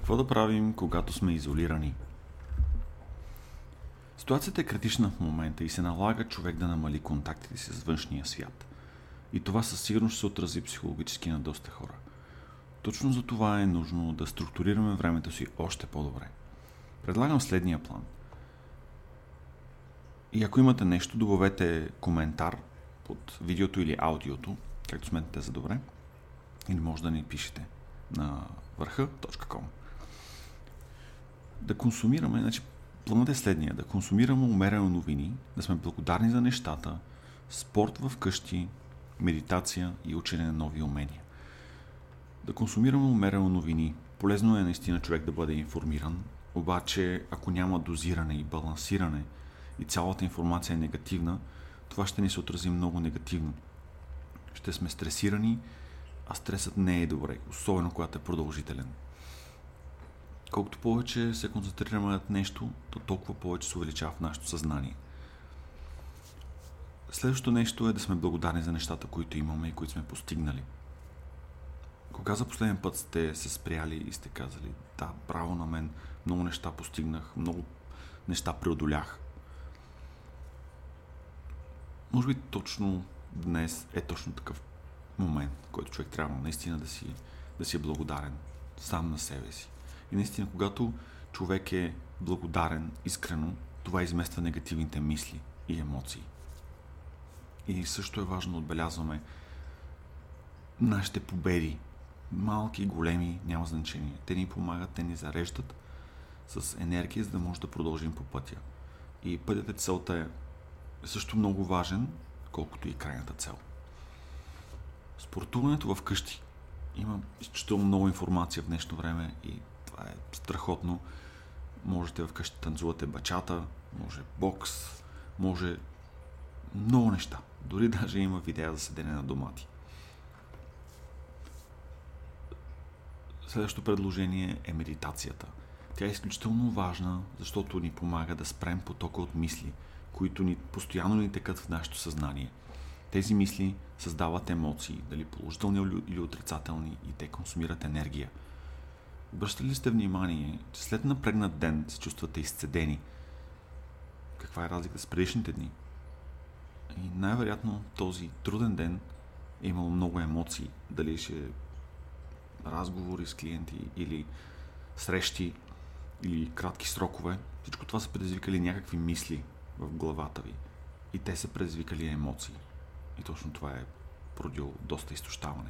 Какво да правим, когато сме изолирани? Ситуацията е критична в момента и се налага човек да намали контактите си с външния свят. И това със сигурност ще се отрази психологически на доста хора. Точно за това е нужно да структурираме времето си още по-добре. Предлагам следния план. И ако имате нещо, добавете коментар под видеото или аудиото, както сметнете за добре, или може да ни пишете на върха.com. Да консумираме, планът е следния, да консумираме умерено новини, да сме благодарни за нещата, спорт в къщи, медитация и учене на нови умения. Да консумираме умерено новини. Полезно е наистина човек да бъде информиран, обаче ако няма дозиране и балансиране и цялата информация е негативна, това ще ни се отрази много негативно. Ще сме стресирани, а стресът не е добре, особено когато е продължителен. Колкото повече се концентрираме над нещо, то толкова повече се увеличава в нашето съзнание. Следващото нещо е да сме благодарни за нещата, които имаме и които сме постигнали. Кога за последен път сте се спряли и сте казали: да, браво на мен, много неща постигнах, много неща преодолях. Може би точно днес е точно такъв момент, в който човек трябва наистина да си е благодарен сам на себе си. И наистина, когато човек е благодарен искрено, това измества негативните мисли и емоции. И също е важно да отбелязваме нашите победи. Малки и големи, няма значение. Те ни помагат, те ни зареждат с енергия, за да може да продължим по пътя. И пътят, целта е също много важен, колкото и крайната цел. Спортуването в къщи. Има изключително много информация в днешно време и това е страхотно. Можете вкъщи танцувате бачата, може бокс, може много неща. Дори даже има видеа за седене на домати. Следващото предложение е медитацията. Тя е изключително важна, защото ни помага да спрем потока от мисли, които постоянно ни текат в нашето съзнание. Тези мисли създават емоции, дали положителни или отрицателни, и те консумират енергия. Обръщали ли сте внимание, че след напрегнат ден се чувствате изцедени? Каква е разлика с предишните дни? И най-вероятно този труден ден е имал много емоции. Дали ще разговори с клиенти или срещи или кратки срокове. Всичко това са предизвикали някакви мисли в главата ви. И те са предизвикали емоции. И точно това е породило доста изтощаване.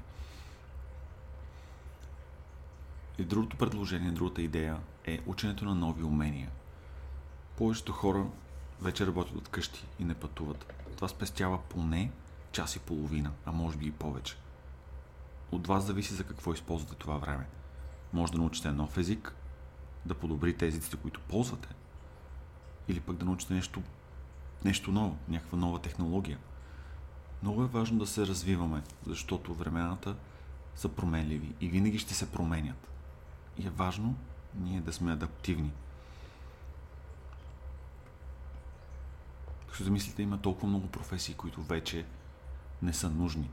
И другото предложение, другата идея е ученето на нови умения. Повечето хора вече работят от къщи и не пътуват. Това спестява поне час и половина, а може би и повече. От вас зависи за какво използвате това време. Може да научите нов език, да подобрите езиците, които ползвате, или пък да научите нещо ново, някаква нова технология. Много е важно да се развиваме, защото времената са променливи и винаги ще се променят. И е важно ние да сме адаптивни. Като замислите, има толкова много професии, които вече не са нужни.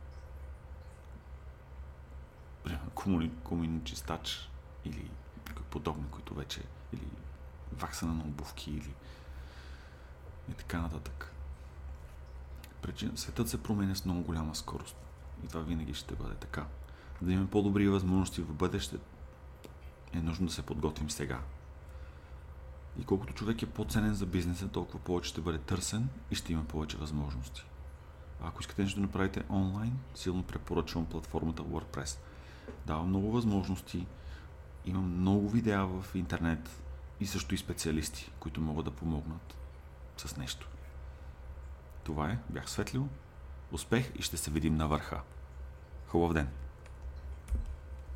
Примерно комуничистач или подобни, които вече, или ваксана на обувки, или и така нататък. Светът се променя с много голяма скорост. И това винаги ще бъде така. За да имаме по-добри възможности в бъдеще, е нужно да се подготвим сега. И колкото човек е по-ценен за бизнеса, толкова повече ще бъде търсен и ще има повече възможности. А ако искате нещо да направите онлайн, силно препоръчвам платформата WordPress. Дава много възможности, има много видеа в интернет и също и специалисти, които могат да помогнат с нещо. Това е, бях Светлио, успех и ще се видим на върха. Хубав ден!